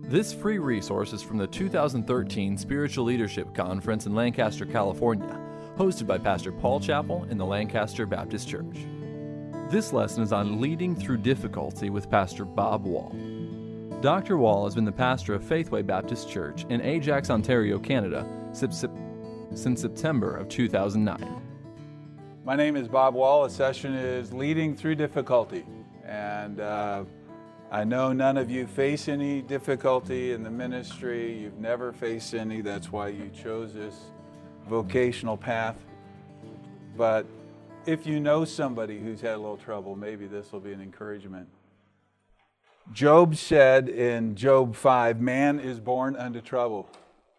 This free resource is from the 2013 Spiritual Leadership Conference in Lancaster, California, hosted by Pastor Paul Chappell in the Lancaster Baptist Church. This lesson is on leading through difficulty with Pastor Bob Wall. Dr. Wall has been the pastor of Faithway Baptist Church in Ajax, Ontario, Canada, since September of 2009. My name is Bob Wall. The session is Leading Through Difficulty. And I know none of you face any difficulty in the ministry. You've never faced any. That's why you chose this vocational path. But if you know somebody who's had a little trouble, maybe this will be an encouragement. Job said in Job 5, man is born unto trouble.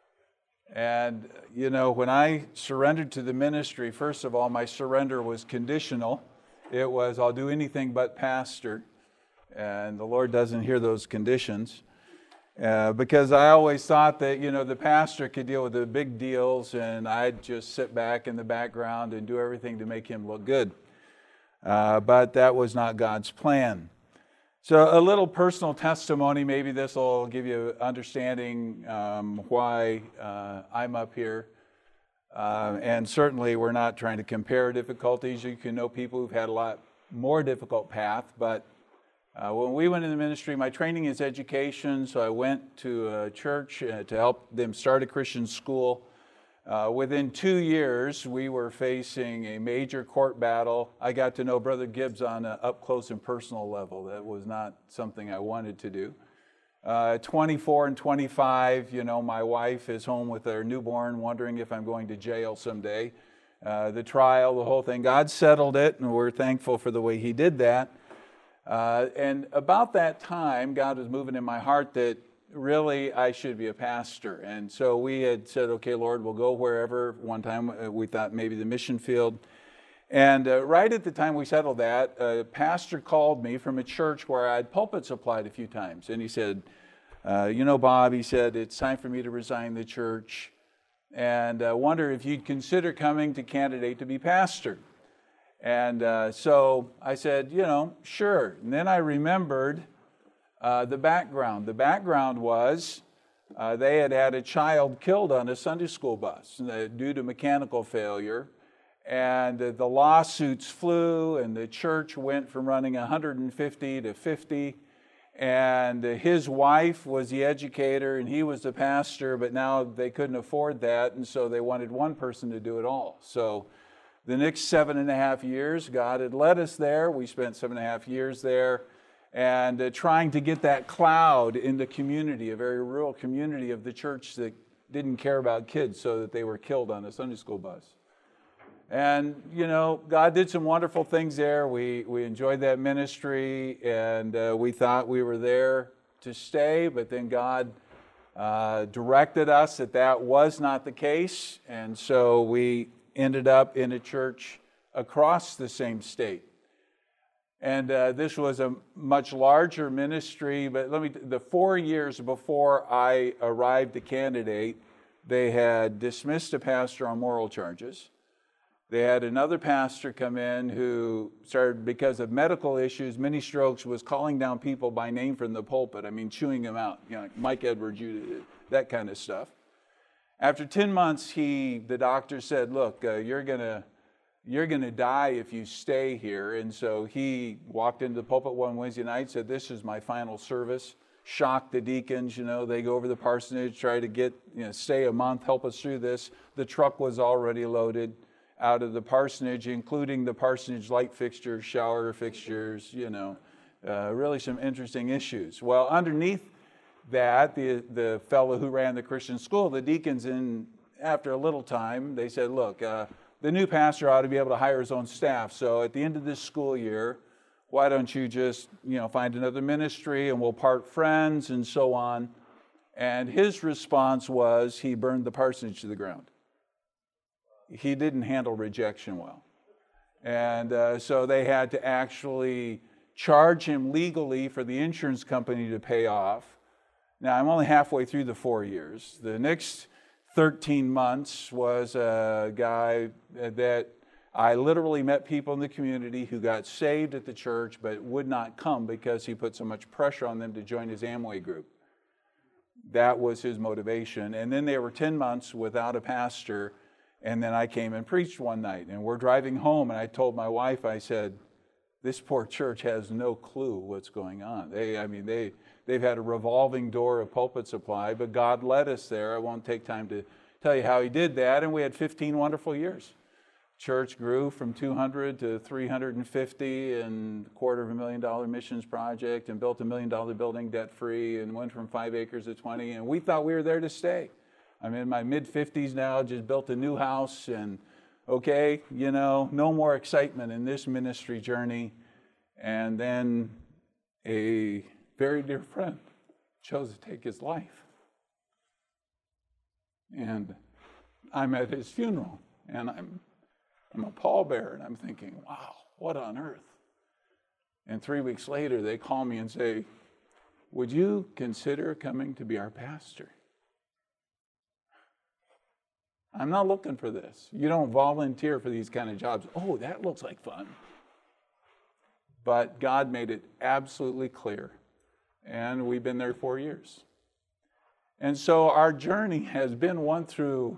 And, you know, when I surrendered to the ministry, first of all, my surrender was conditional. It was, I'll do anything but pastor. And the Lord doesn't hear those conditions. Because I always thought that, you know, the pastor could deal with the big deals and I'd just sit back in the background and do everything to make him look good. But that was not God's plan. So a little personal testimony, maybe this will give you understanding why I'm up here. And certainly we're not trying to compare difficulties. You can know people who've had a lot more difficult path, but when we went in the ministry, my training is education, so I went to a church to help them start a Christian school. Within 2 years, we were facing a major court battle. I got to know Brother Gibbs on an up-close and personal level. That was not something I wanted to do. 24 and 25, you know, my wife is home with her newborn, wondering if I'm going to jail someday. The trial, the whole thing, God settled it, and we're thankful for the way He did that. And about that time, God was moving in my heart that really I should be a pastor. And so we had said, okay, Lord, we'll go wherever. One time we thought maybe the mission field. And right at the time we settled that, a pastor called me from a church where I had pulpit supplied a few times. And he said, you know, Bob, he said, it's time for me to resign the church. And I wonder if you'd consider coming to candidate to be pastor. And so I said, you know, sure. And then I remembered the background. The background was they had had a child killed on a Sunday school bus due to mechanical failure. And the lawsuits flew, and the church went from running 150 to 50. And his wife was the educator, and he was the pastor, but now they couldn't afford that, and so they wanted one person to do it all. So the next 7.5 years, God had led us there. We spent 7.5 years there and trying to get that cloud in the community, a very rural community of the church that didn't care about kids so that they were killed on a Sunday school bus. And, you know, God did some wonderful things there. We enjoyed that ministry, and we thought we were there to stay, but then God directed us that was not the case, and so we ended up in a church across the same state. And this was a much larger ministry, but the 4 years before I arrived to candidate, they had dismissed a pastor on moral charges. They had another pastor come in who started, because of medical issues, many strokes, was calling down people by name from the pulpit. I mean, chewing them out, you know, like Mike Edwards, that kind of stuff. After 10 months, the doctor said, look, you're gonna die if you stay here. And so he walked into the pulpit one Wednesday night, said, this is my final service. Shocked the deacons, you know, they go over the parsonage, try to get, you know, stay a month, help us through this. The truck was already loaded out of the parsonage, including the parsonage light fixtures, shower fixtures, you know, really some interesting issues. Well, underneath that, the fellow who ran the Christian school, the deacons, after a little time, they said, look, the new pastor ought to be able to hire his own staff. So at the end of this school year, why don't you just, you know, find another ministry and we'll part friends and so on. And his response was he burned the parsonage to the ground. He didn't handle rejection well. And so they had to actually charge him legally for the insurance company to pay off. Now, I'm only halfway through the 4 years. The next 13 months was a guy that I literally met people in the community who got saved at the church but would not come because he put so much pressure on them to join his Amway group. That was his motivation. And then they were 10 months without a pastor. And then I came and preached one night. And we're driving home, and I told my wife, I said, this poor church has no clue what's going on. They've had a revolving door of pulpit supply, but God led us there. I won't take time to tell you how he did that. And we had 15 wonderful years. Church grew from 200 to 350 and $250,000 missions project, and built $1 million building debt-free, and went from 5 acres to 20. And we thought we were there to stay. I'm in my mid-50s now, just built a new house, and okay, no more excitement in this ministry journey. And then a very dear friend chose to take his life. And I'm at his funeral, and I'm a pallbearer, and I'm thinking, wow, what on earth? And 3 weeks later, they call me and say, would you consider coming to be our pastor? I'm not looking for this. You don't volunteer for these kind of jobs. Oh, that looks like fun. But God made it absolutely clear, and we've been there 4 years. And so our journey has been one through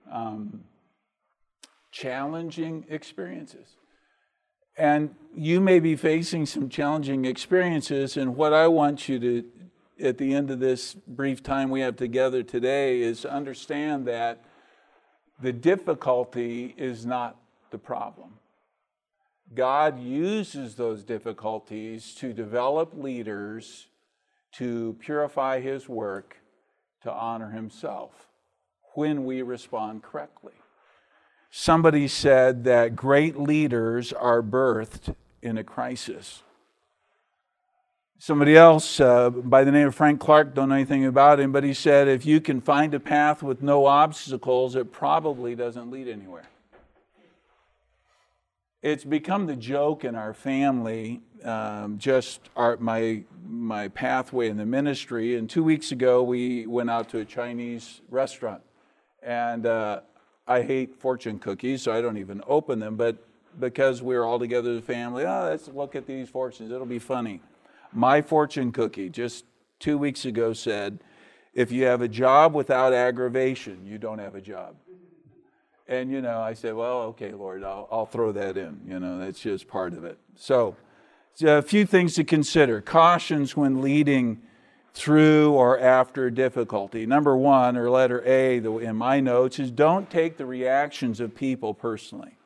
challenging experiences. And you may be facing some challenging experiences, and what I want you to, at the end of this brief time we have together today, is to understand that the difficulty is not the problem. God uses those difficulties to develop leaders, to purify his work, to honor himself when we respond correctly. Somebody said that great leaders are birthed in a crisis. Somebody else by the name of Frank Clark, don't know anything about him, but he said, if you can find a path with no obstacles, it probably doesn't lead anywhere. It's become the joke in our family, my pathway in the ministry. And 2 weeks ago, we went out to a Chinese restaurant. And I hate fortune cookies, so I don't even open them. But because we're all together as a family, let's look at these fortunes. It'll be funny. My fortune cookie just 2 weeks ago said, if you have a job without aggravation, you don't have a job. And, I said, well, okay, Lord, I'll throw that in. That's just part of it. So, a few things to consider. Cautions when leading through or after difficulty. Number one, or letter A in my notes, is don't take the reactions of people personally.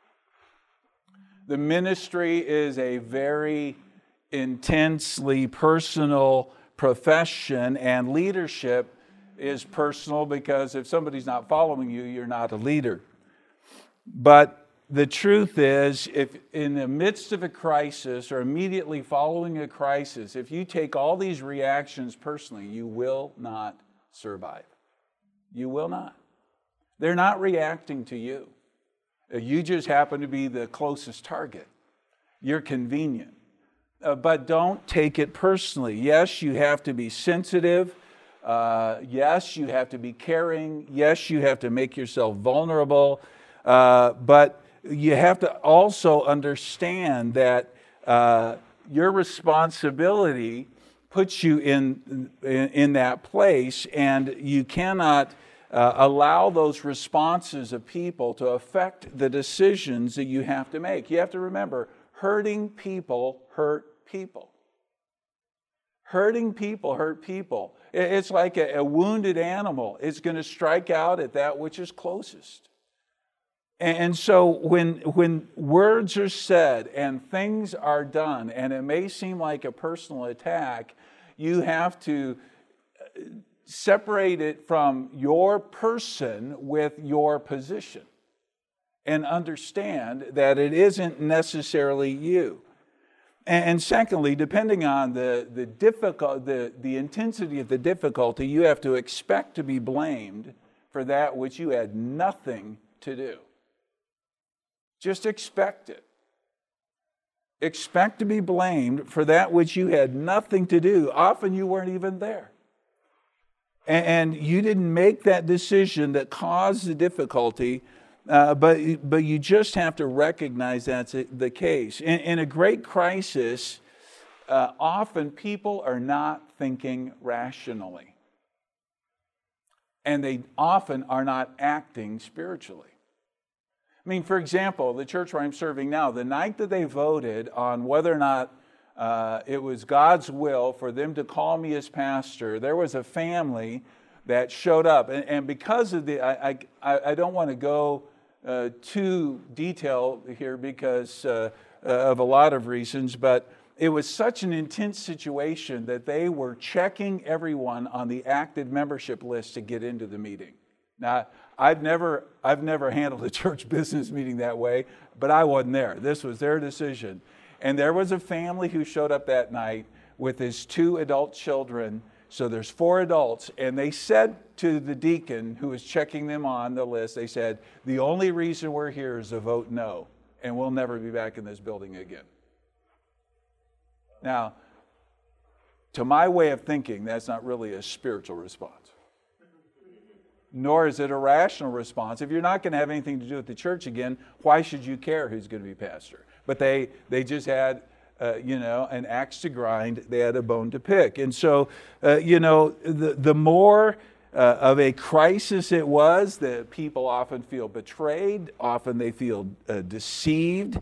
The ministry is a very intensely personal profession, and leadership is personal, because if somebody's not following you, you're not a leader. But the truth is, if in the midst of a crisis or immediately following a crisis, if you take all these reactions personally, you will not survive. You will not. They're not reacting to you. You just happen to be the closest target. You're convenient. But don't take it personally. Yes, you have to be sensitive. Yes, you have to be caring. Yes, you have to make yourself vulnerable. But you have to also understand that your responsibility puts you in that place, and you cannot allow those responses of people to affect the decisions that you have to make. You have to remember, hurting people hurt people. Hurting people hurt people. It's like a wounded animal. It's going to strike out at that which is closest. And so when words are said and things are done, and it may seem like a personal attack, you have to separate it from your person with your position and understand that it isn't necessarily you. And secondly, depending on the intensity of the difficulty, you have to expect to be blamed for that which you had nothing to do. Just expect it. Expect to be blamed for that which you had nothing to do. Often you weren't even there. And you didn't make that decision that caused the difficulty, but you just have to recognize that's the case. In a great crisis, often people are not thinking rationally. and they often are not acting spiritually. I mean, for example, the church where I'm serving now, the night that they voted on whether or not it was God's will for them to call me as pastor, there was a family that showed up. And because of I don't want to go too detailed here because of a lot of reasons, but it was such an intense situation that they were checking everyone on the active membership list to get into the meeting. Now, I've never handled a church business meeting that way, but I wasn't there. This was their decision. And there was a family who showed up that night with his 2 adult children. So there's 4 adults, and they said to the deacon who was checking them on the list, they said, the only reason we're here is to vote no, and we'll never be back in this building again. Now, to my way of thinking, that's not really a spiritual response. Nor is it a rational response. If you're not going to have anything to do with the church again, why should you care who's going to be pastor? But they just had, an axe to grind. They had a bone to pick. And so, the more of a crisis it was, that people often feel betrayed, often they feel deceived.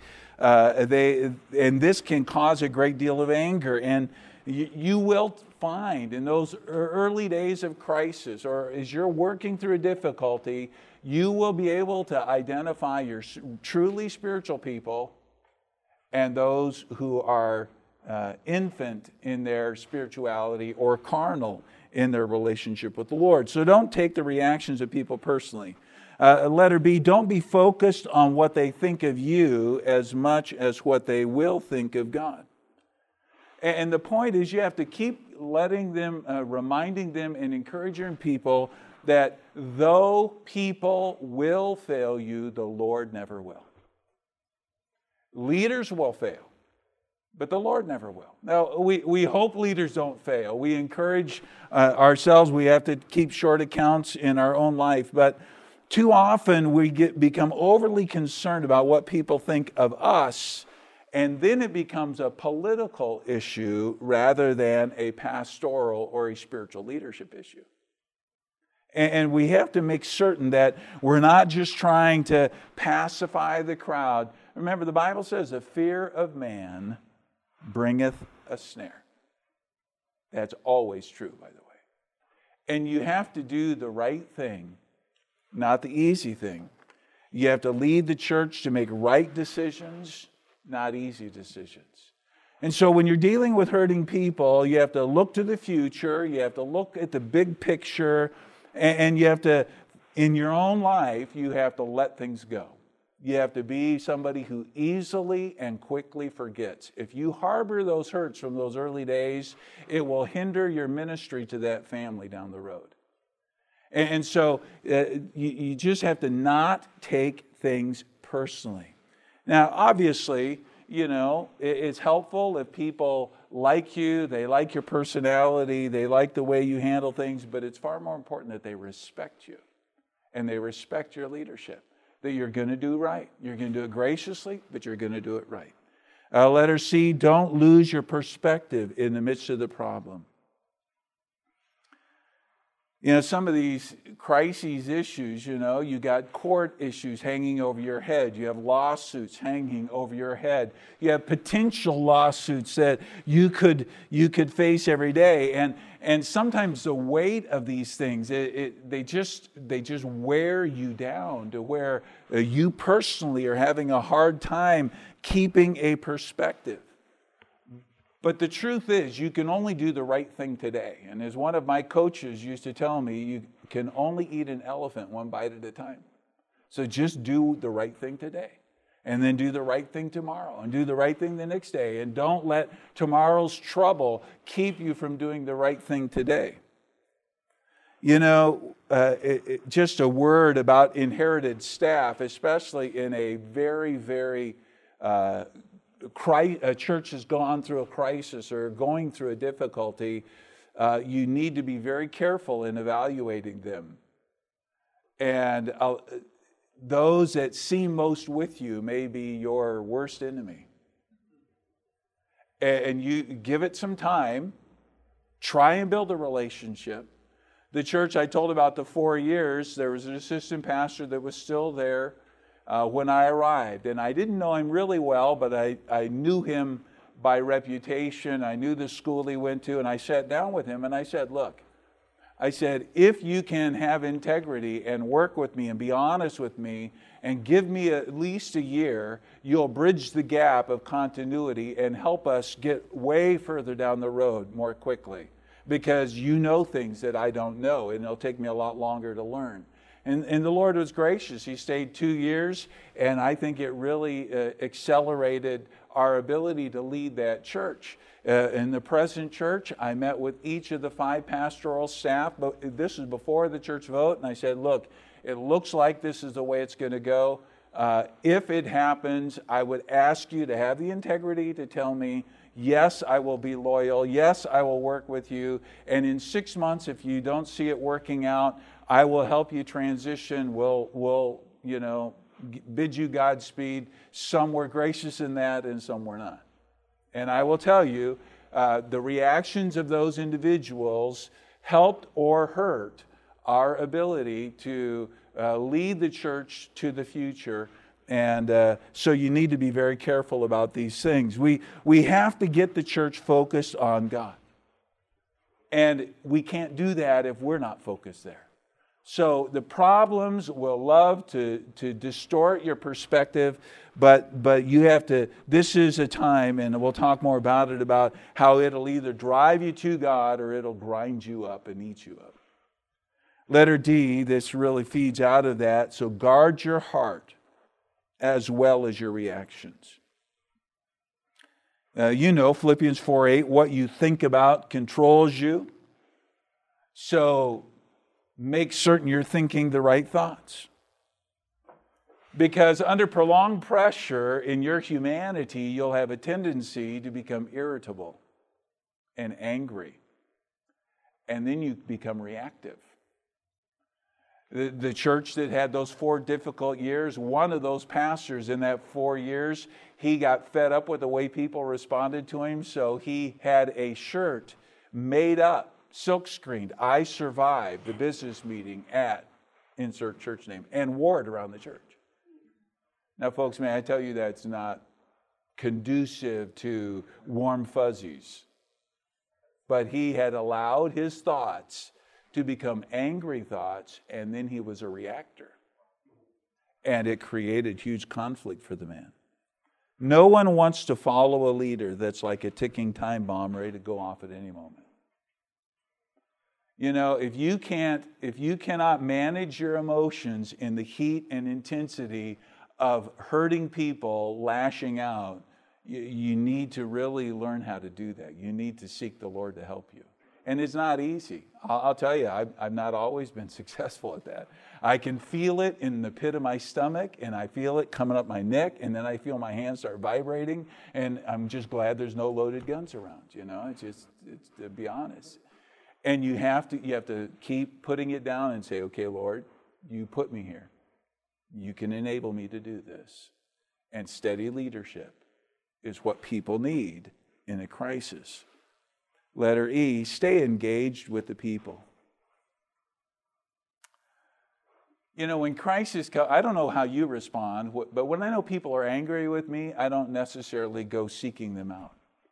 And this can cause a great deal of anger. And you will find in those early days of crisis, or as you're working through a difficulty, you will be able to identify your truly spiritual people and those who are infant in their spirituality or carnal in their relationship with the Lord. So don't take the reactions of people personally. Letter B, don't be focused on what they think of you as much as what they will think of God. And the point is, you have to keep letting them, reminding them and encouraging people that though people will fail you, the Lord never will. Leaders will fail, but the Lord never will. Now, we hope leaders don't fail. We encourage ourselves. We have to keep short accounts in our own life, but too often we become overly concerned about what people think of us, and then it becomes a political issue rather than a pastoral or a spiritual leadership issue. And we have to make certain that we're not just trying to pacify the crowd. Remember, the Bible says, the fear of man bringeth a snare. That's always true, by the way. And you have to do the right thing, not the easy thing. You have to lead the church to make right decisions, not easy decisions. And so when you're dealing with hurting people, you have to look to the future, you have to look at the big picture, and you have to, in your own life, you have to let things go. You have to be somebody who easily and quickly forgets. If you harbor those hurts from those early days, it will hinder your ministry to that family down the road. And so you just have to not take things personally. Now, obviously, it's helpful if people like you, they like your personality, they like the way you handle things, but it's far more important that they respect you and they respect your leadership, that you're going to do right. You're going to do it graciously, but you're going to do it right. Letter C, don't lose your perspective in the midst of the problem. Some of these crises issues, you got court issues hanging over your head. You have lawsuits hanging over your head. You have potential lawsuits that you could face every day. And sometimes the weight of these things, they just wear you down to where you personally are having a hard time keeping a perspective. But the truth is, you can only do the right thing today. And as one of my coaches used to tell me, you can only eat an elephant one bite at a time. So just do the right thing today. And then do the right thing tomorrow. And do the right thing the next day. And don't let tomorrow's trouble keep you from doing the right thing today. Just a word about inherited staff, especially in a very, very a church has gone through a crisis or going through a difficulty, you need to be very careful in evaluating them. And those that seem most with you may be your worst enemy. And you give it some time, try and build a relationship. The church I told about the 4 years, there was an assistant pastor that was still there when I arrived. And I didn't know him really well, but I knew him by reputation. I knew the school he went to, and I sat down with him and I said, look, I said, if you can have integrity and work with me and be honest with me and give me at least a year, you'll bridge the gap of continuity and help us get way further down the road more quickly, because you know things that I don't know, and it'll take me a lot longer to learn. And the Lord was gracious. He stayed 2 years, and I think it really accelerated our ability to lead that church. In the present church, I met with each of the 5 pastoral staff, but this is before the church vote, and I said, look, it looks like this is the way it's going to go. If it happens, I would ask you to have the integrity to tell me, yes, I will be loyal. Yes, I will work with you. And in 6 months, if you don't see it working out, I will help you transition. We'll bid you Godspeed. Some were gracious in that and some were not. And I will tell you, the reactions of those individuals helped or hurt our ability to lead the church to the future. And so you need to be very careful about these things. We have to get the church focused on God. And we can't do that if we're not focused there. So the problems will love to distort your perspective, but you have to, this is a time, and we'll talk more about it, about how it'll either drive you to God or it'll grind you up and eat you up. Letter D, this really feeds out of that. So guard your heart as well as your reactions. Philippians 4:8, what you think about controls you. So make certain you're thinking the right thoughts. Because under prolonged pressure in your humanity, you'll have a tendency to become irritable and angry. And then you become reactive. The church that had those 4 difficult years, one of those pastors in that 4 years, he got fed up with the way people responded to him, so he had a shirt made up, silk screened, I survived the business meeting at insert church name, and wore it around the church. Now, folks, may I tell you that's not conducive to warm fuzzies. But he had allowed his thoughts to become angry thoughts, and then he was a reactor. And it created huge conflict for the man. No one wants to follow a leader that's like a ticking time bomb ready to go off at any moment. If you cannot manage your emotions in the heat and intensity of hurting people, lashing out, you need to really learn how to do that. You need to seek the Lord to help you. And it's not easy. I'll tell you, I've not always been successful at that. I can feel it in the pit of my stomach, and I feel it coming up my neck, and then I feel my hands start vibrating, and I'm just glad there's no loaded guns around. It's to be honest. And you have to keep putting it down and say, okay, Lord, you put me here. You can enable me to do this. And steady leadership is what people need in a crisis. Letter E, stay engaged with the people. When crisis comes, I don't know how you respond, but when I know people are angry with me, I don't necessarily go seeking them out.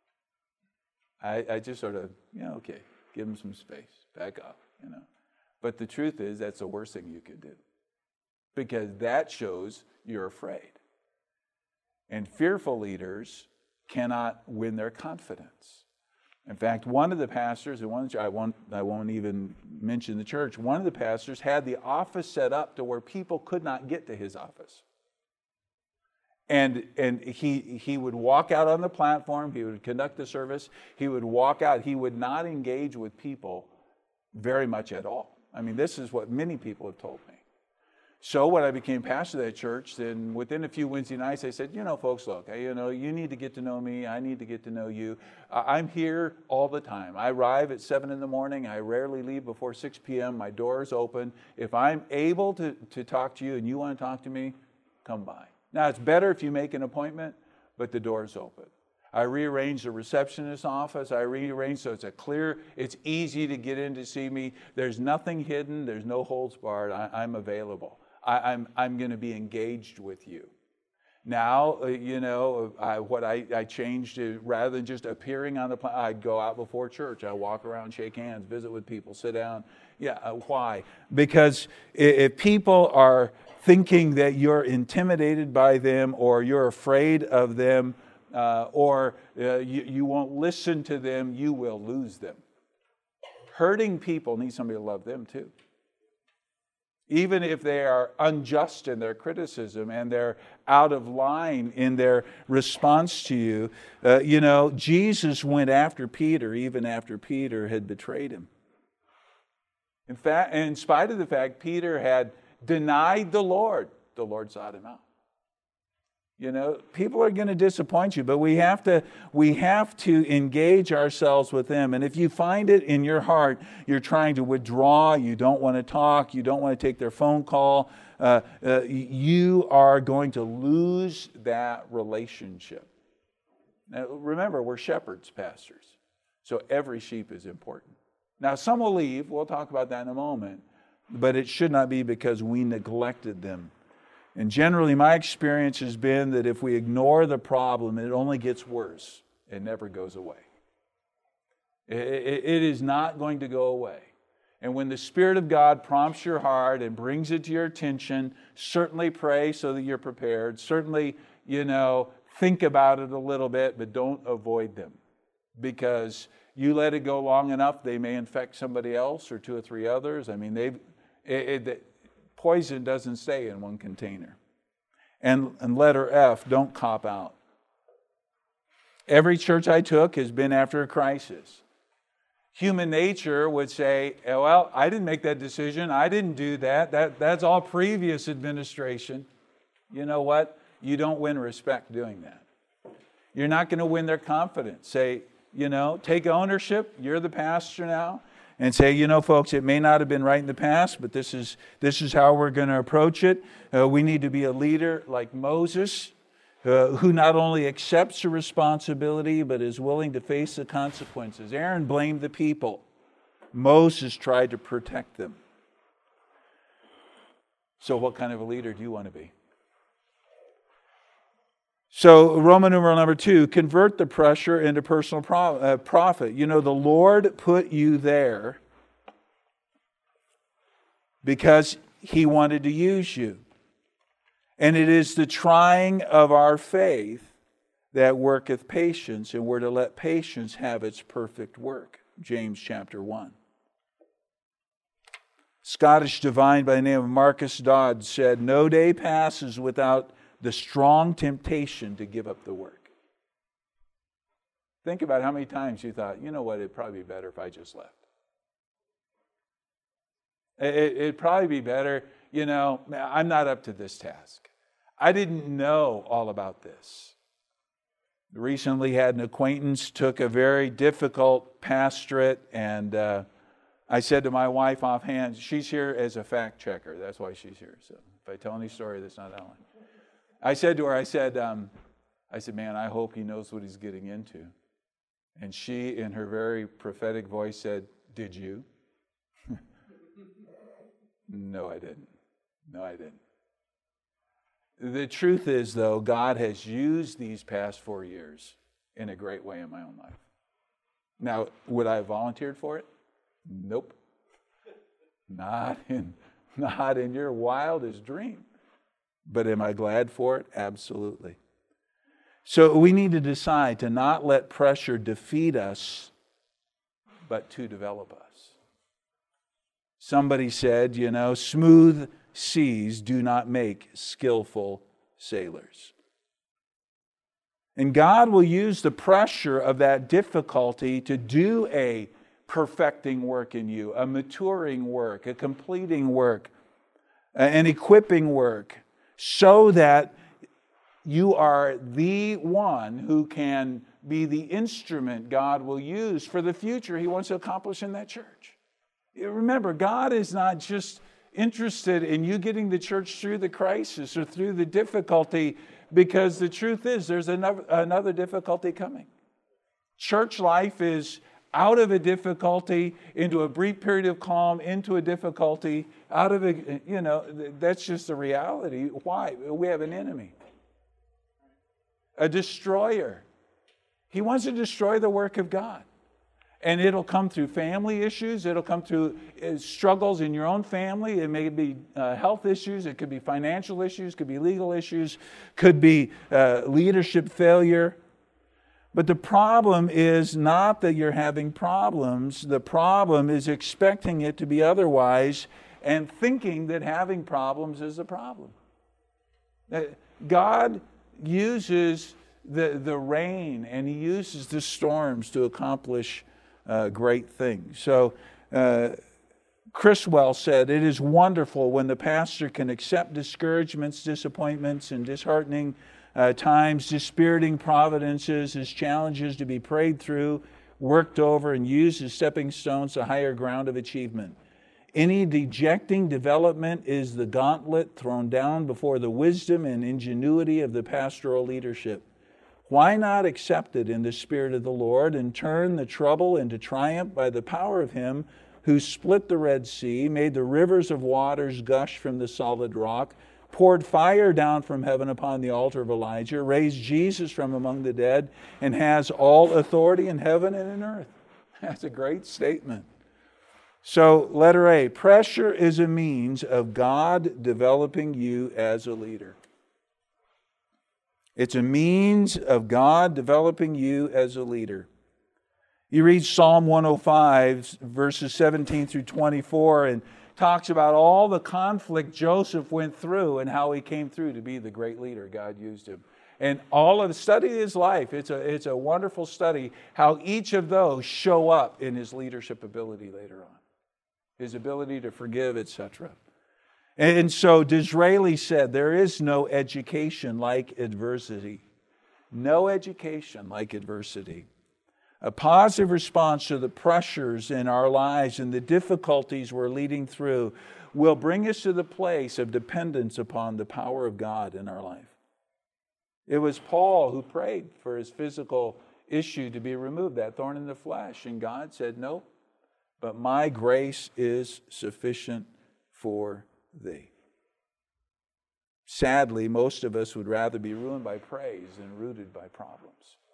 I just sort of, okay, give them some space, back up, But the truth is, that's the worst thing you could do, because that shows you're afraid. And fearful leaders cannot win their confidence. In fact, one of the pastors, I won't even mention the church, one of the pastors had the office set up to where people could not get to his office. And he would walk out on the platform, he would conduct the service, he would walk out, he would not engage with people very much at all. I mean, this is what many people have told me. So when I became pastor of that church, then within a few Wednesday nights, I said, folks, look, you need to get to know me. I need to get to know you. I'm here all the time. I arrive at 7 in the morning. I rarely leave before 6 p.m. My door is open. If I'm able to talk to you and you want to talk to me, come by. Now, it's better if you make an appointment, but the door is open. I rearranged the receptionist's office. I rearranged so it's easy to get in to see me. There's nothing hidden. There's no holds barred. I'm available. I'm going to be engaged with you. Now, I changed it, rather than just appearing on the planet, I'd go out before church. I'd walk around, shake hands, visit with people, sit down. Yeah, why? Because if people are thinking that you're intimidated by them, or you're afraid of them, or you won't listen to them, you will lose them. Hurting people need somebody to love them too. Even if they are unjust in their criticism and they're out of line in their response to you. Jesus went after Peter even after Peter had betrayed him. In fact, in spite of the fact Peter had denied the Lord sought him out. People are going to disappoint you, but we have to engage ourselves with them. And if you find it in your heart, you're trying to withdraw, you don't want to talk, you don't want to take their phone call, you are going to lose that relationship. Now, remember, we're shepherds, pastors, so every sheep is important. Now, some will leave. We'll talk about that in a moment. But it should not be because we neglected them. And generally, my experience has been that if we ignore the problem, it only gets worse. It never goes away. It is not going to go away. And when the Spirit of God prompts your heart and brings it to your attention, certainly pray so that you're prepared. Certainly, think about it a little bit, but don't avoid them. Because you let it go long enough, they may infect somebody else or 2 or 3 others. I mean, poison doesn't stay in one container. And letter F, don't cop out. Every church I took has been after a crisis. Human nature would say, well, I didn't make that decision. I didn't do that. That's all previous administration. You know what? You don't win respect doing that. You're not going to win their confidence. Say, take ownership. You're the pastor now. And say, folks, it may not have been right in the past, but this is how we're going to approach it. We need to be a leader like Moses, who not only accepts the responsibility, but is willing to face the consequences. Aaron blamed the people. Moses tried to protect them. So what kind of a leader do you want to be? So Roman numeral number 2, convert the pressure into personal profit. The Lord put you there because He wanted to use you. And it is the trying of our faith that worketh patience, and we're to let patience have its perfect work. James chapter 1. Scottish divine by the name of Marcus Dodd said, no day passes without the strong temptation to give up the work. Think about how many times you thought, it'd probably be better if I just left. It'd probably be better, I'm not up to this task. I didn't know all about this. Recently had an acquaintance, took a very difficult pastorate, and I said to my wife offhand, she's here as a fact checker. That's why she's here. So if I tell any story, that's not that one. I said to her, man, I hope he knows what he's getting into. And she, in her very prophetic voice, said, did you? No, I didn't. The truth is, though, God has used these past 4 years in a great way in my own life. Now, would I have volunteered for it? Nope. Not in your wildest dream. But am I glad for it? Absolutely. So we need to decide to not let pressure defeat us, but to develop us. Somebody said, smooth seas do not make skillful sailors. And God will use the pressure of that difficulty to do a perfecting work in you, a maturing work, a completing work, an equipping work, so that you are the one who can be the instrument God will use for the future He wants to accomplish in that church. Remember, God is not just interested in you getting the church through the crisis or through the difficulty, because the truth is there's another difficulty coming. Church life is out of a difficulty, into a brief period of calm, into a difficulty, out of a, that's just the reality. Why? We have an enemy, a destroyer. He wants to destroy the work of God. And it'll come through family issues. It'll come through struggles in your own family. It may be health issues. It could be financial issues. Could be legal issues. Could be leadership failure. But the problem is not that you're having problems. The problem is expecting it to be otherwise and thinking that having problems is a problem. God uses the rain and He uses the storms to accomplish great things. So Criswell said, "It is wonderful when the pastor can accept discouragements, disappointments, and disheartening times, dispiriting providences as challenges to be prayed through, worked over, and used as stepping stones to higher ground of achievement. Any dejecting development is the gauntlet thrown down before the wisdom and ingenuity of the pastoral leadership. Why not accept it in the Spirit of the Lord and turn the trouble into triumph by the power of Him who split the Red Sea, made the rivers of waters gush from the solid rock, poured fire down from heaven upon the altar of Elijah, raised Jesus from among the dead, and has all authority in heaven and in earth." That's a great statement. So, letter A, pressure is a means of God developing you as a leader. It's a means of God developing you as a leader. You read Psalm 105, verses 17 through 24, and talks about all the conflict Joseph went through and how he came through to be the great leader God used him. And all of the study of his life, it's a wonderful study how each of those show up in his leadership ability later on. His ability to forgive, etc. And so Disraeli said, there is no education like adversity. No education like adversity. A positive response to the pressures in our lives and the difficulties we're leading through will bring us to the place of dependence upon the power of God in our life. It was Paul who prayed for his physical issue to be removed, that thorn in the flesh. And God said, "No, but my grace is sufficient for thee." Sadly, most of us would rather be ruined by praise than rooted by problems.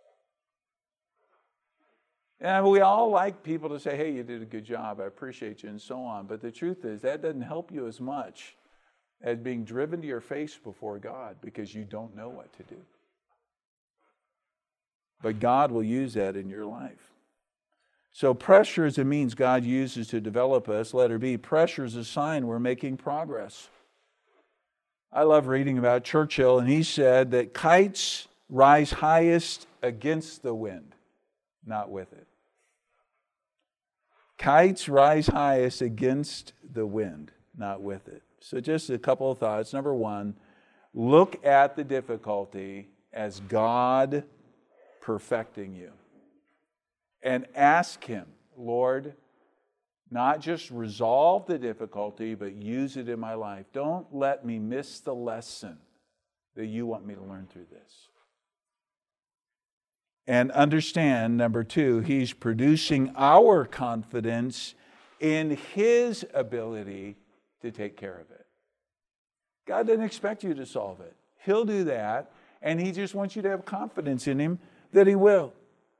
And we all like people to say, "Hey, you did a good job, I appreciate you," and so on. But the truth is, that doesn't help you as much as being driven to your face before God because you don't know what to do. But God will use that in your life. So pressure is a means God uses to develop us. Letter B, pressure is a sign we're making progress. I love reading about Churchill, and he said that kites rise highest against the wind, not with it. Kites rise highest against the wind, not with it. So just a couple of thoughts. Number one, look at the difficulty as God perfecting you. And ask Him, "Lord, not just resolve the difficulty, but use it in my life. Don't let me miss the lesson that you want me to learn through this." And understand, number two, He's producing our confidence in His ability to take care of it. God doesn't expect you to solve it. He'll do that, and He just wants you to have confidence in Him that He will.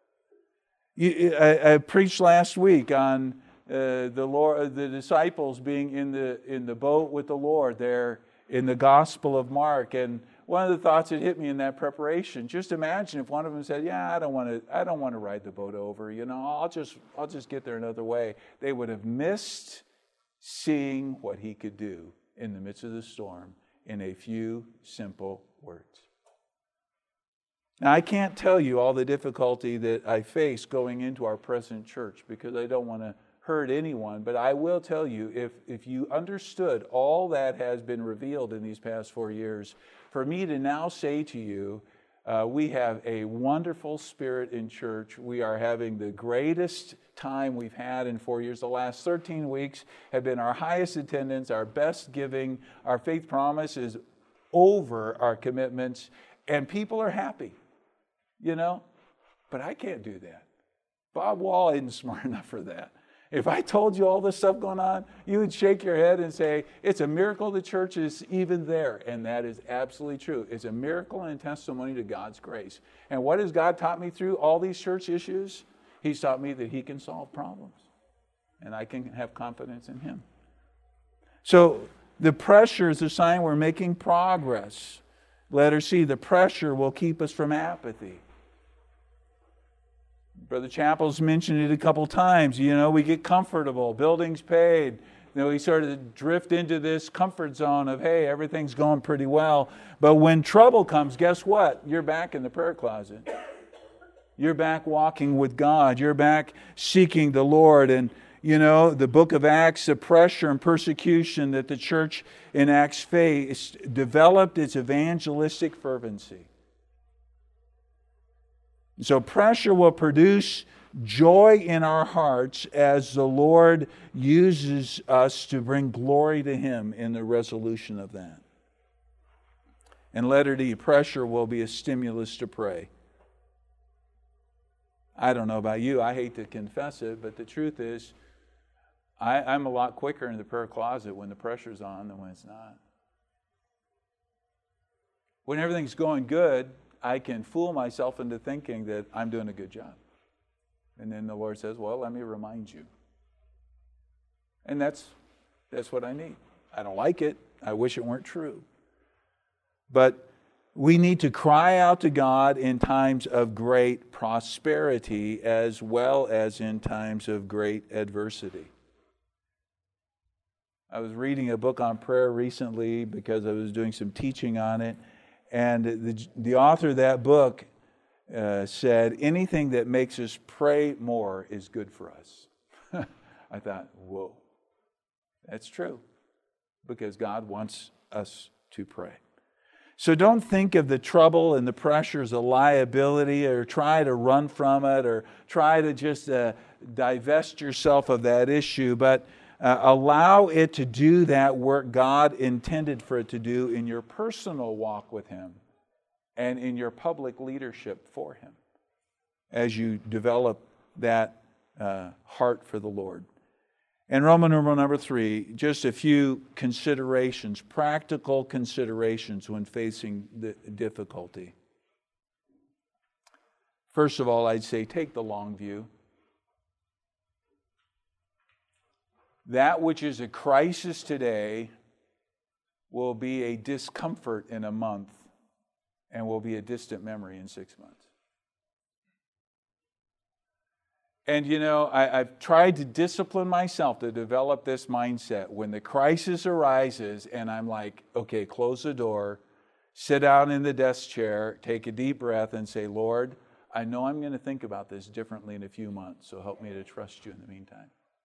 I preached last week on the disciples being in the boat with the Lord there in the Gospel of Mark, and one of the thoughts that hit me in that preparation, just imagine if one of them said, "Yeah, I don't want to ride the boat over. I'll just get there another way." They would have missed seeing what He could do in the midst of the storm in a few simple words. Now, I can't tell you all the difficulty that I face going into our present church because I don't want to hurt anyone, but I will tell you, if you understood all that has been revealed in these past 4 years, for me to now say to you, we have a wonderful spirit in church. We are having the greatest time we've had in 4 years. The last 13 weeks have been our highest attendance, our best giving. Our faith promise is over our commitments, and people are happy, But I can't do that. Bob Wall isn't smart enough for that. If I told you all this stuff going on, you would shake your head and say, it's a miracle the church is even there. And that is absolutely true. It's a miracle and a testimony to God's grace. And what has God taught me through all these church issues? He's taught me that He can solve problems. And I can have confidence in Him. So the pressure is a sign we're making progress. Letter C, the pressure will keep us from apathy. Brother Chappell's mentioned it a couple times. We get comfortable. Building's paid. We sort of drift into this comfort zone of, hey, everything's going pretty well. But when trouble comes, guess what? You're back in the prayer closet. You're back walking with God. You're back seeking the Lord. And, the book of Acts, the pressure and persecution that the church in Acts faced developed its evangelistic fervency. So pressure will produce joy in our hearts as the Lord uses us to bring glory to Him in the resolution of that. And letter D, pressure will be a stimulus to pray. I don't know about you, I hate to confess it, but the truth is, I'm a lot quicker in the prayer closet when the pressure's on than when it's not. When everything's going good, I can fool myself into thinking that I'm doing a good job. And then the Lord says, well, let me remind you. And that's what I need. I don't like it. I wish it weren't true. But we need to cry out to God in times of great prosperity as well as in times of great adversity. I was reading a book on prayer recently because I was doing some teaching on it. And the author of that book said, anything that makes us pray more is good for us. I thought, whoa, that's true. Because God wants us to pray. So don't think of the trouble and the pressure as a liability or try to run from it or try to just divest yourself of that issue. But allow it to do that work God intended for it to do in your personal walk with Him and in your public leadership for Him as you develop that heart for the Lord. And Roman numeral number 3, just a few considerations, practical considerations when facing the difficulty. First of all, I'd say take the long view. That which is a crisis today will be a discomfort in a month and will be a distant memory in 6 months. And I've tried to discipline myself to develop this mindset. When the crisis arises and I'm like, okay, close the door, sit down in the desk chair, take a deep breath and say, Lord, I know I'm going to think about this differently in a few months, so help me to trust you in the meantime.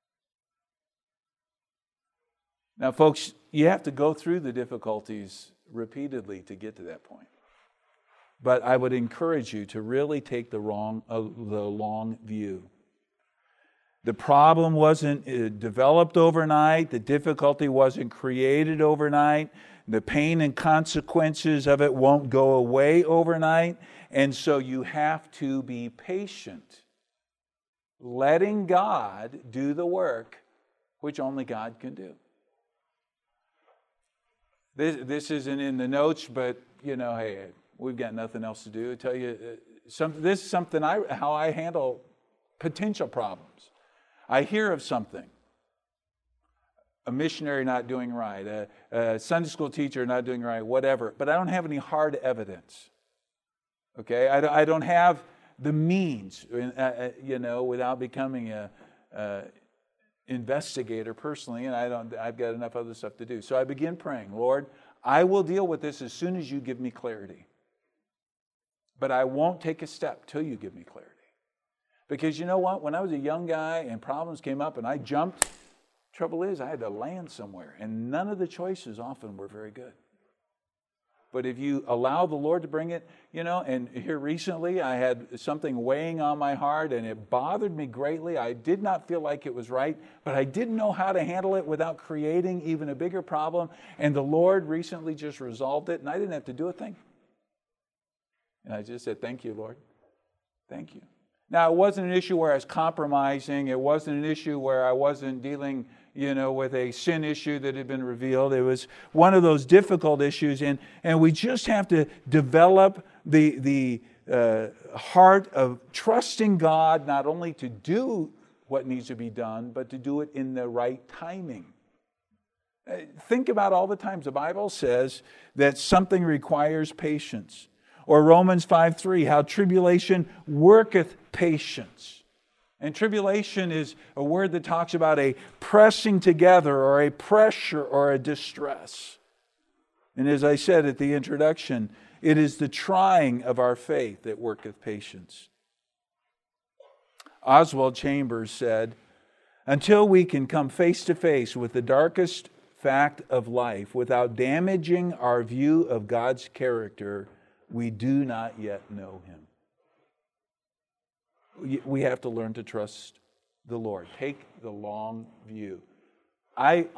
Now, folks, you have to go through the difficulties repeatedly to get to that point. But I would encourage you to really take the long view. The problem wasn't developed overnight. The difficulty wasn't created overnight. The pain and consequences of it won't go away overnight. And so you have to be patient, letting God do the work which only God can do. This isn't in the notes, but, hey, we've got nothing else to do. I tell you, this is something how I handle potential problems. I hear of something, a missionary not doing right, a Sunday school teacher not doing right, whatever, but I don't have any hard evidence. Okay, I don't have the means, without becoming a investigator personally, and I've got enough other stuff to do. So I begin praying, Lord, I will deal with this as soon as you give me clarity. But I won't take a step till you give me clarity. Because you know what? When I was a young guy and problems came up and I jumped, trouble is I had to land somewhere. And none of the choices often were very good. But if you allow the Lord to bring it, and here recently I had something weighing on my heart and it bothered me greatly. I did not feel like it was right, but I didn't know how to handle it without creating even a bigger problem. And the Lord recently just resolved it, and I didn't have to do a thing. And I just said, thank you, Lord. Thank you. Now, it wasn't an issue where I was compromising. It wasn't an issue where I wasn't dealing, with a sin issue that had been revealed. It was one of those difficult issues, and we just have to develop the heart of trusting God not only to do what needs to be done, but to do it in the right timing. Think about all the times the Bible says that something requires patience. Or Romans 5:3, how tribulation worketh patience. And tribulation is a word that talks about a pressing together or a pressure or a distress. And as I said at the introduction, it is the trying of our faith that worketh patience. Oswald Chambers said, until we can come face to face with the darkest fact of life without damaging our view of God's character, we do not yet know Him. We have to learn to trust the Lord. Take the long view. I'm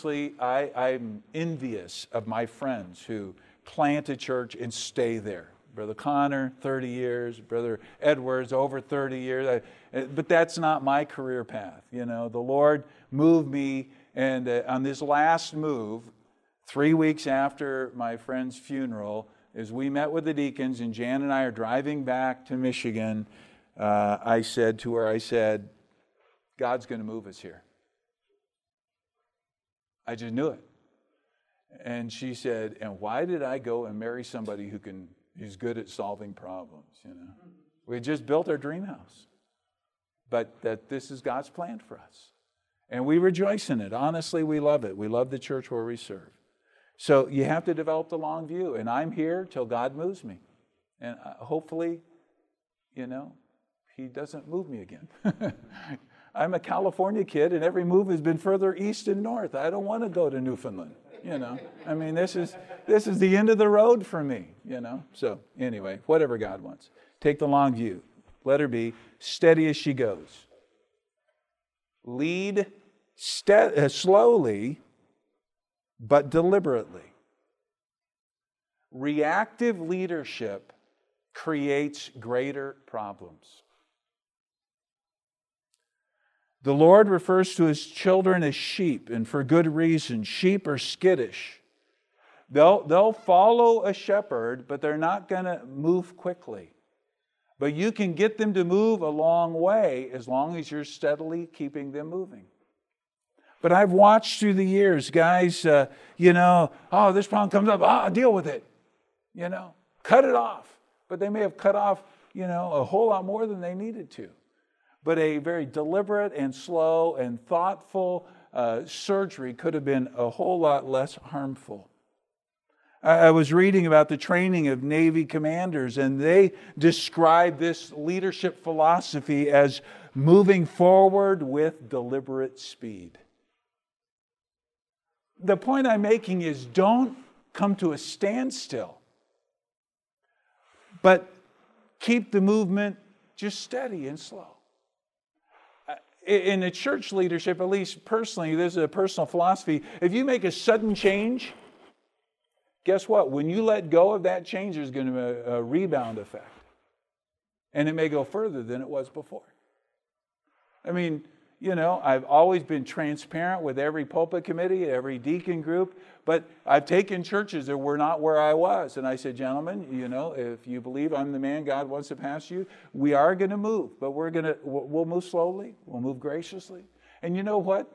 envious of my friends who plant a church and stay there. Brother Connor, 30 years. Brother Edwards, over 30 years. But that's not my career path. The Lord moved me, and on this last move, 3 weeks after my friend's funeral, as we met with the deacons and Jan and I are driving back to Michigan, I said to her, God's going to move us here. I just knew it. And she said, and why did I go and marry somebody who's good at solving problems? We just built our dream house. But that this is God's plan for us. And we rejoice in it. Honestly, we love it. We love the church where we serve. So you have to develop the long view. And I'm here till God moves me. And hopefully, He doesn't move me again. I'm a California kid, and every move has been further east and north. I don't want to go to Newfoundland. This is the end of the road for me. So anyway, whatever God wants. Take the long view. Let her be steady as she goes. Lead slowly, but deliberately. Reactive leadership creates greater problems. The Lord refers to His children as sheep, and for good reason. Sheep are skittish. They'll follow a shepherd, but they're not going to move quickly. But you can get them to move a long way as long as you're steadily keeping them moving. But I've watched through the years, guys, this problem comes up, I'll deal with it. Cut it off. But they may have cut off, a whole lot more than they needed to. But a very deliberate and slow and thoughtful surgery could have been a whole lot less harmful. I was reading about the training of Navy commanders, and they describe this leadership philosophy as moving forward with deliberate speed. The point I'm making is don't come to a standstill, but keep the movement just steady and slow. In the church leadership, at least personally, this is a personal philosophy. If you make a sudden change, guess what? When you let go of that change, there's going to be a rebound effect. And it may go further than it was before. I've always been transparent with every pulpit committee, every deacon group, but I've taken churches that were not where I was. And I said, gentlemen, if you believe I'm the man God wants to pass you, we are going to move, but we'll move slowly, we'll move graciously. And you know what?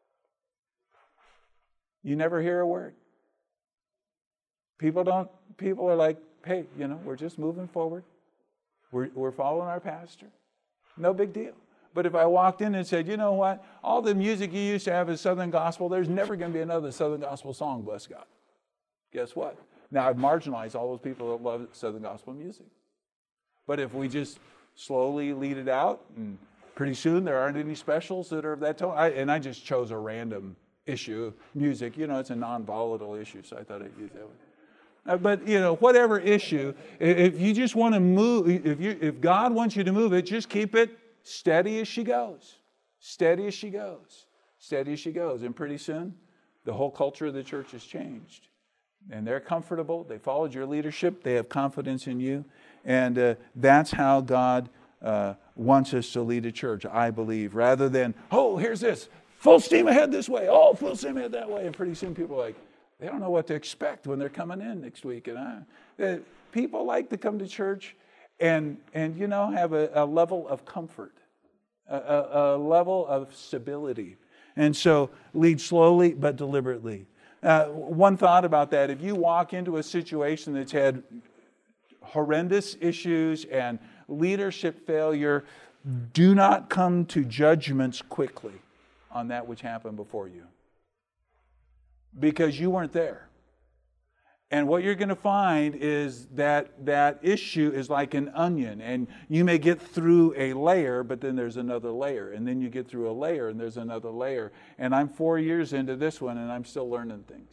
You never hear a word. People are like, hey, we're just moving forward. We're following our pastor. No big deal. But if I walked in and said, you know what, all the music you used to have is Southern Gospel, there's never going to be another Southern Gospel song, bless God. Guess what? Now I've marginalized all those people that love Southern Gospel music. But if we just slowly lead it out, and pretty soon there aren't any specials that are of that tone. I just chose a random issue of music. It's a non-volatile issue, so I thought I'd use that one. But whatever issue, if you just want to move, if God wants you to move it, just keep it steady as she goes. Steady as she goes. Steady as she goes. And pretty soon, the whole culture of the church has changed. And they're comfortable. They followed your leadership. They have confidence in you. And that's how God wants us to lead a church, I believe. Rather than, here's this. Full steam ahead this way. Full steam ahead that way. And pretty soon people are like, they don't know what to expect when they're coming in next week. And people like to come to church and have a level of comfort, a level of stability. And so lead slowly but deliberately. One thought about that, if you walk into a situation that's had horrendous issues and leadership failure, do not come to judgments quickly on that which happened before you. Because you weren't there. And what you're going to find is that issue is like an onion. And you may get through a layer, but then there's another layer. And then you get through a layer, and there's another layer. And I'm 4 years into this one, and I'm still learning things.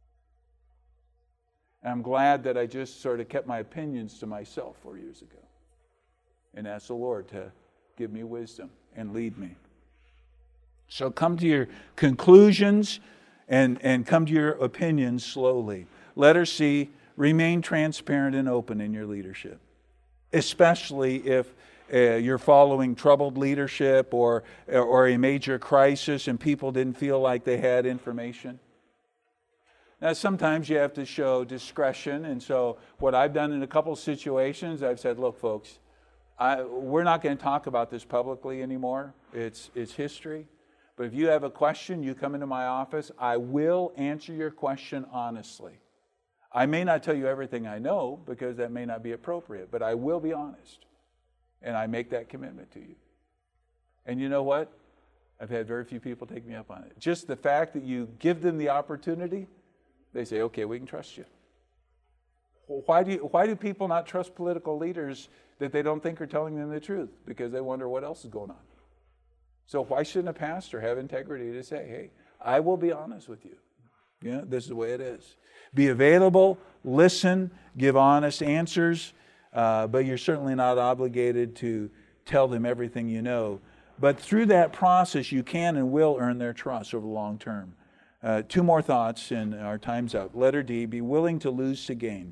And I'm glad that I just sort of kept my opinions to myself 4 years ago. And asked the Lord to give me wisdom and lead me. So come to your conclusions and come to your opinions slowly. Letter C, remain transparent and open in your leadership. Especially if you're following troubled leadership or a major crisis and people didn't feel like they had information. Now, sometimes you have to show discretion. And so what I've done in a couple situations, I've said, look, folks, we're not going to talk about this publicly anymore. It's history. But if you have a question, you come into my office. I will answer your question honestly. I may not tell you everything I know because that may not be appropriate, but I will be honest. And I make that commitment to you. And you know what? I've had very few people take me up on it. Just the fact that you give them the opportunity, they say, okay, we can trust you. Why do people not trust political leaders that they don't think are telling them the truth? Because they wonder what else is going on. So why shouldn't a pastor have integrity to say, hey, I will be honest with you. Yeah, this is the way it is. Be available, listen, give honest answers, but you're certainly not obligated to tell them everything you know. But through that process, you can and will earn their trust over the long term. Two more thoughts, and our time's up. Letter D, be willing to lose to gain.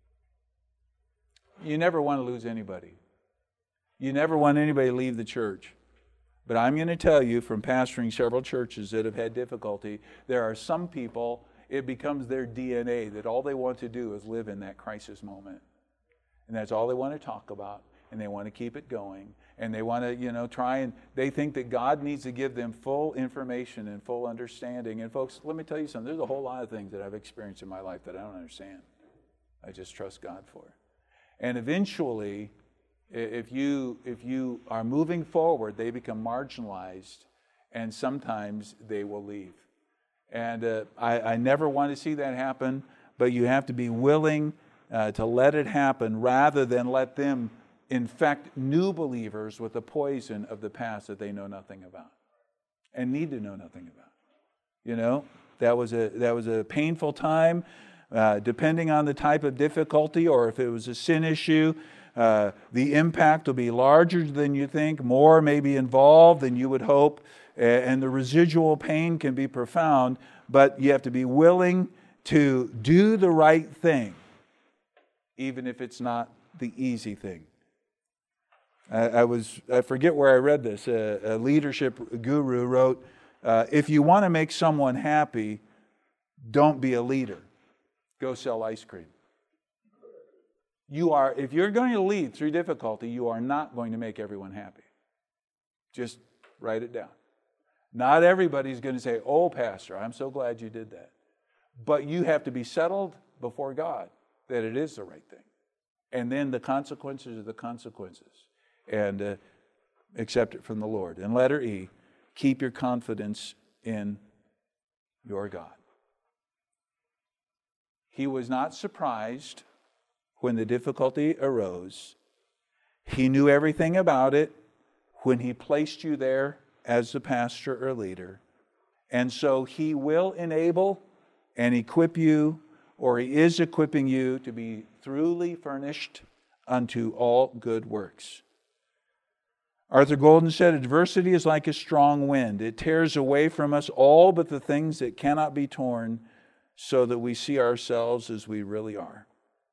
You never want to lose anybody. You never want anybody to leave the church. But I'm going to tell you from pastoring several churches that have had difficulty, there are some people, it becomes their DNA that all they want to do is live in that crisis moment. And that's all they want to talk about, and they want to keep it going. And they want to, try and, they think that God needs to give them full information and full understanding. And folks, let me tell you something, there's a whole lot of things that I've experienced in my life that I don't understand. I just trust God for it. And eventually, if you are moving forward, they become marginalized, and sometimes they will leave. And I never want to see that happen, but you have to be willing to let it happen rather than let them infect new believers with the poison of the past that they know nothing about and need to know nothing about. That was a painful time, depending on the type of difficulty, or if it was a sin issue. The impact will be larger than you think, more may be involved than you would hope, and the residual pain can be profound, but you have to be willing to do the right thing, even if it's not the easy thing. I forget where I read this, a leadership guru wrote, if you want to make someone happy, don't be a leader. Go sell ice cream. If you're going to lead through difficulty, you are not going to make everyone happy. Just write it down. Not everybody's going to say, oh, Pastor, I'm so glad you did that. But you have to be settled before God that it is the right thing. And then the consequences are the consequences. And accept it from the Lord. And letter E, keep your confidence in your God. He was not surprised when the difficulty arose. He knew everything about it when He placed you there as the pastor or leader. And so He will enable and equip you or He is equipping you to be truly furnished unto all good works. Arthur Golden said, adversity is like a strong wind. It tears away from us all but the things that cannot be torn, so that we see ourselves as we really are.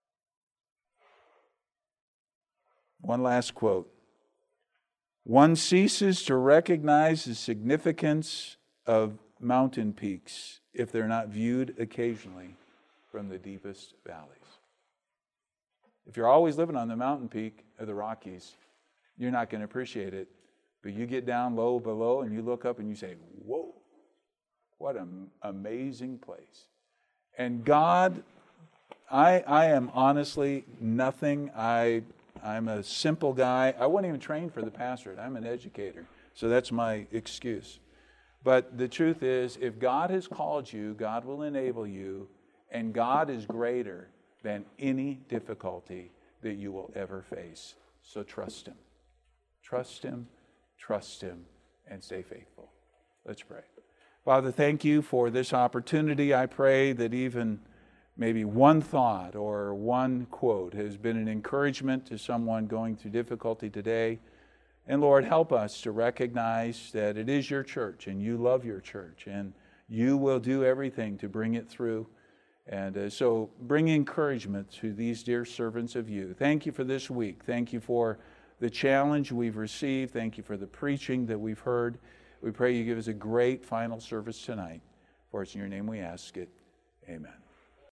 One last quote. One ceases to recognize the significance of mountain peaks if they're not viewed occasionally from the deepest valleys. If you're always living on the mountain peak of the Rockies, you're not going to appreciate it. But you get down low below and you look up and you say, whoa, what an amazing place. And God, I am honestly nothing. I'm a simple guy. I wasn't even trained for the pastorate. I'm an educator. So that's my excuse. But the truth is, if God has called you, God will enable you, and God is greater than any difficulty that you will ever face. So trust Him. Trust Him, and stay faithful. Let's pray. Father, thank you for this opportunity. I pray that even maybe one thought or one quote has been an encouragement to someone going through difficulty today. And Lord, help us to recognize that it is your church and you love your church and you will do everything to bring it through. And so bring encouragement to these dear servants of you. Thank you for this week. Thank you for the challenge we've received. Thank you for the preaching that we've heard. We pray you give us a great final service tonight. For it's in your name we ask it. Amen.